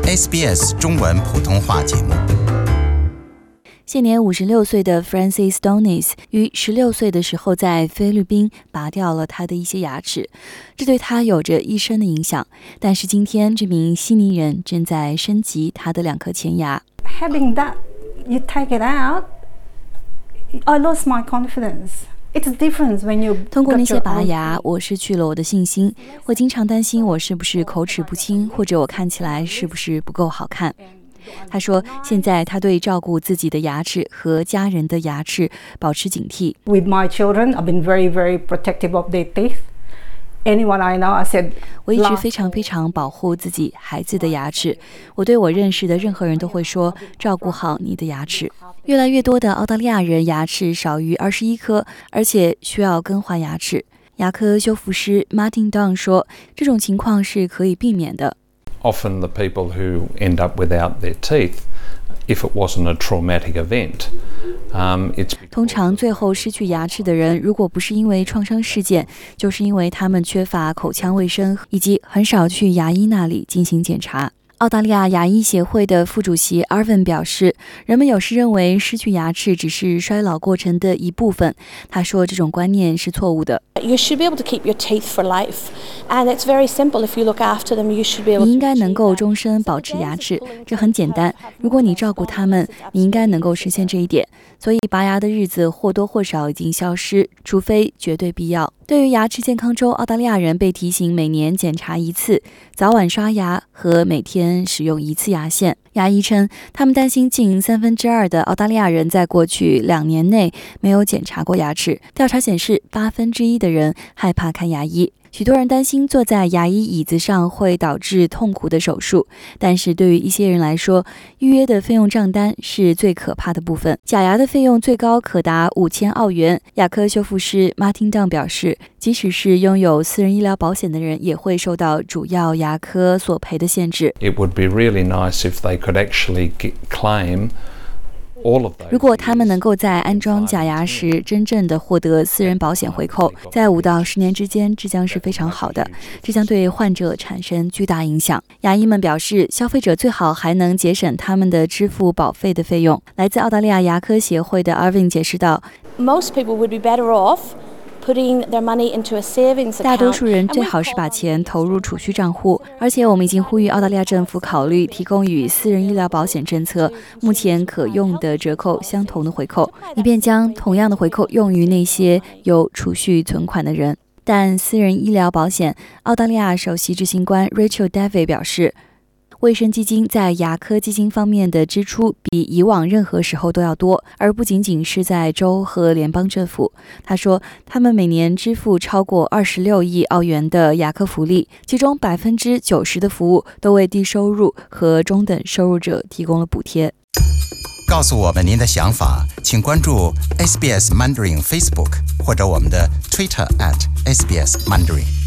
SBS 中文普通话节目。 现年56岁的 Francis Stonis 于16岁的时候在菲律宾拔掉了他的一些牙齿，这对他有着一生的影响。但是今天这名悉尼人正在升级他的2颗前牙。 Having that, you take it out, I lost my confidence.It's different when you 通过那些拔牙，我失去了我的信心。我经常担心我是不是口齿不清，或者我看起来是不是不够好看。他说，现在他对照顾自己的牙齿和家人的牙齿保持警惕。 With my children, I've been very, very protective of their teeth.Anyone I know, I said, 我一直非常保护自己孩子的牙齿。我对我认识的任何人都会说，照顾好你的牙齿。越来越多的澳大利亚人牙齿少于21颗，而且需要更换牙齿。牙科修复师 Martin Dunn 说，这种情况是可以避免的。 Often the people who end up without their teeth, if it wasn't a traumatic event, 通常最后失去牙齿的人，如果不是因为创伤事件，就是因为他们缺乏口腔卫生，以及很少去牙医那里进行检查。澳大利亚牙医协会的副主席 Arvin 表示，人们有时认为失去牙齿只是衰老过程的一部分。他说，这种观念是错误的。 You should be able to keep your teeth for life, and it's very simple. If you look after them, you should be able to. 你应该能够终身保持牙齿，这很简单。如果你照顾它们，你应该能够实现这一点。所以拔牙的日子或多或少已经消失，除非绝对必要。对于牙齿健康周，澳大利亚人被提醒每年检查1次，早晚刷牙和每天使用1次牙线。牙医称，他们担心近2/3的澳大利亚人在过去2年内没有检查过牙齿。调查显示，1/8的人害怕看牙医。许多人担心坐在牙医椅子上会导致痛苦的手术，但是对于一些人来说，预约的费用账单是最可怕的部分。假牙的费用最高可达5000澳元。牙科修复师 Martin Dunn 表示，即使是拥有私人医疗保险的人，也会受到主要牙科索赔的限制。 it would be really nice if they could actually claim 如果他们能够在安装假牙时真正的获得私人保险回扣，在5到10年之间，这将是非常好的，这将对患者产生巨大影响。牙医们表示，消费者最好还能节省他们的支付保费的费用。来自澳大利亚牙科协会的 Arvin 解释道， Most people would be better off.Putting their money into a savings account. 大多数人最好是把钱投入储蓄账户，而且我们已经呼吁澳大利亚政府考虑提供与私人医疗保险政策目前可用的折扣相同的回扣，以便将同样的回扣用于那些有储蓄存款的人。但私人医疗保险，澳大利亚首席执行官 Rachel Davey 表示，卫生基金在牙科基金方面的支出比以往任何时候都要多，而不仅仅是在州和联邦政府。他说，他们每年支付超过26亿澳元的牙科福利，其中90%的服务都为低收入和中等收入者提供了补贴。 告诉我们您的想法，请关注 SBS Mandarin Facebook 或者我们的 Twitter @SBS Mandarin。